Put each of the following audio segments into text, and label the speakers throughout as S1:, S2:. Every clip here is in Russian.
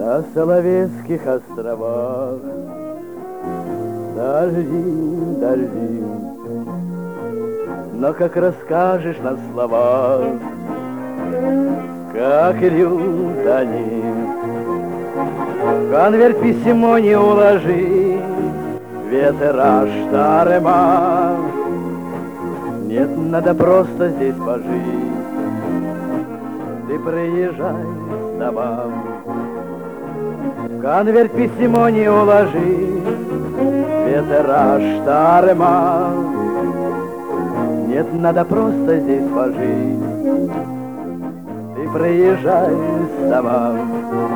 S1: На Соловецких островах дожди, дожди, но как расскажешь на словах, как льют они. Конверт письмо не уложи, ветра штарема. Нет, надо просто здесь пожить. Ты приезжай с домам. Конверт письмо не уложи, ветра штарема. Нет, надо просто здесь пожить. Ты приезжай с домам.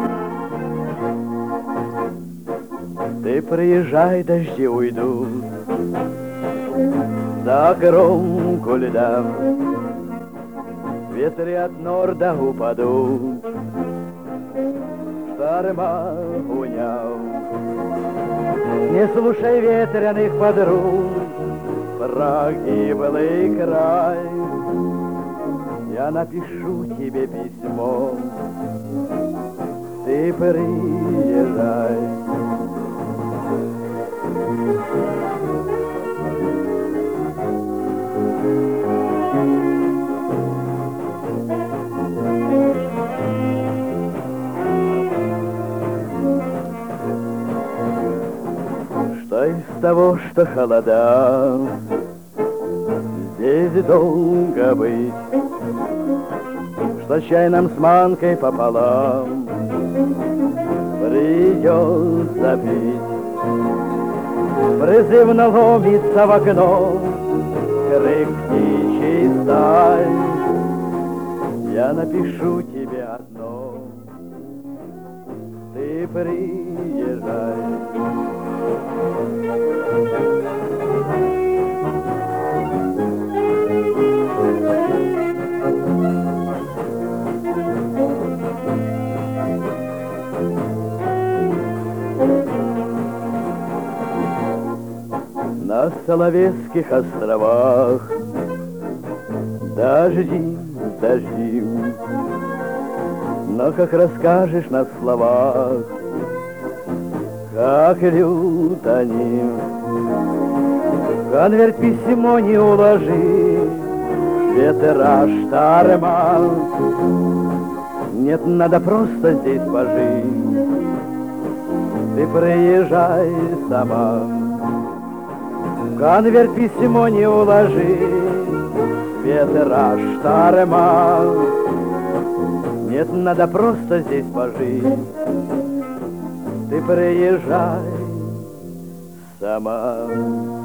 S1: Ты приезжай, дожди уйдут, за кромку льда. Ветры от норда упадут, шторма унял. Не слушай ветряных подруг про гиблый край. Я напишу тебе письмо, ты приезжай. Что из того, что холода, здесь долго быть, что чай нам с манкой пополам придется пить. Призывно ломится в окно крик птичий стай. Я напишу тебе одно, ты приезжай. На Соловецких островах дожди, дожди, но как расскажешь на словах, как льют они. Конверт письмо не уложи, ветра штарма. Нет, надо просто здесь пожить. Ты приезжай сама. Конверт письмо не уложи, ветра штарма. Нет, надо просто здесь пожить. Ты приезжай сама.